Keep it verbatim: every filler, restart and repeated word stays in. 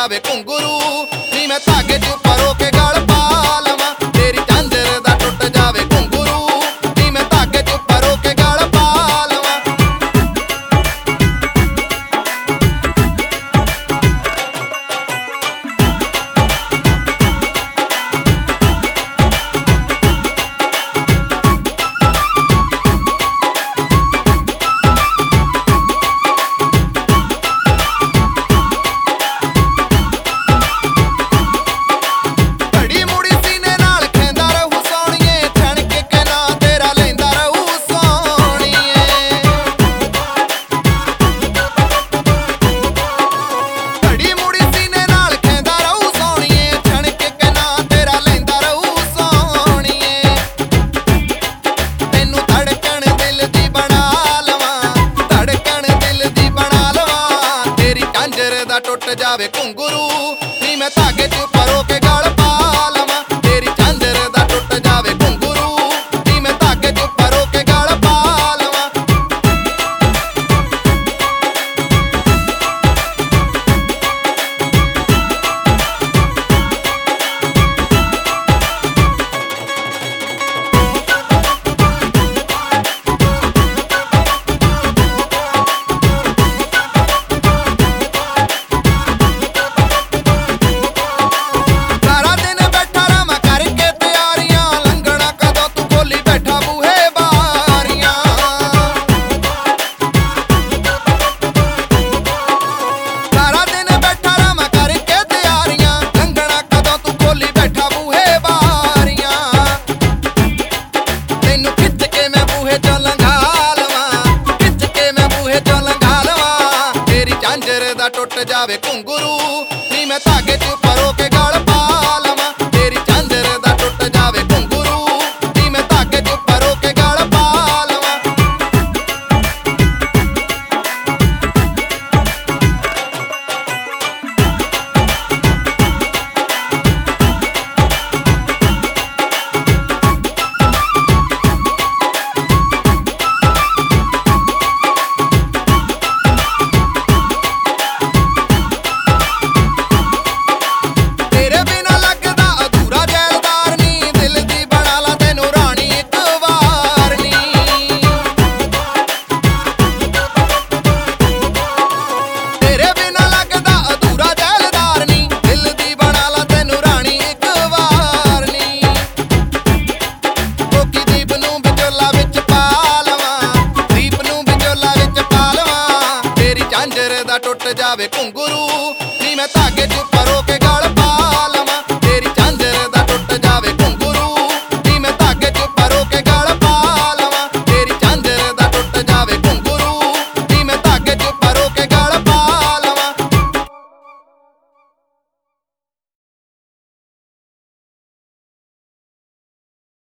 ਜਾਵੇ ਘੁੰਗਰੂ ਨੀ ਮੈਂ ਧਾਗੇ ਚ ਪਰੋ ਕੇ ਗਲ ਪਾ ਲਵਾਂ ਤੇਰੀ ਝਾਂਜਰ ਦਾ ਟੁੱਟ ਜਾਵੇ ਘੁੰਗਰੂ ਨੀ ਮੈਂ ਧਾਗੇ ਚ ਪਰੋ ਕੇ ਗਲ ਪਾ ਲਵਾਂ ਟੁੱਟ ਜਾਵੇ ਘੁੰਗਰੂ ਨੀ ਮੈਂ ਧਾਗੇ ਚ ਪਰੋ ਕੇ ਗਲ ਪਾ ਲਵਾਂ ਤੇਰੀ ਝਾਂਜਰ ਦਾ ਟੁੱਟ ਜਾਵੇ ਘੁੰਗਰੂ ਨੀ ਮੈਂ ਧਾਗੇ ਚ ਪਰੋ ਕੇ ਗਲ ਪਾ ਲਵਾਂ ਟੁੱਟ ਜਾਵੇ ਘੁੰਗਰੂ ਨੀ ਮੈਂ ਧਾਗੇ ਚ ਪਰੋ ਕੇ ਗਲ ਪਾ ਲਵਾਂ ਤੇਰੀ ਝਾਂਜਰ ਦਾ ਟੁੱਟ ਜਾਵੇ ਘੁੰਗਰੂ ਨੀ ਮੈਂ ਧਾਗੇ ਚ ਪਰੋ ਕੇ ਗਲ ਪਾ ਲਵਾਂ ਟੁੱਟ ਜਾਵੇ ਘੁੰਗਰੂ ਨੀ ਮੈਂ ਧਾਗੇ ਚ